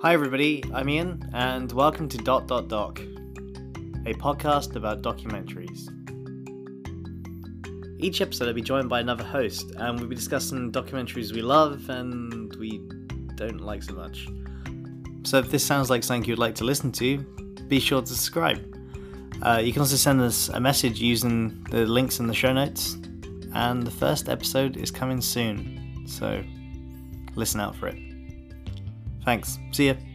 Hi everybody, I'm Ian, and welcome to Doc, a podcast about documentaries. Each episode I'll be joined by another host, and we'll be discussing documentaries we love and we don't like so much. So if this sounds like something you'd like to listen to, be sure to subscribe. You can also send us a message using the links in the show notes, and the first episode is coming soon, so listen out for it. Thanks. See ya.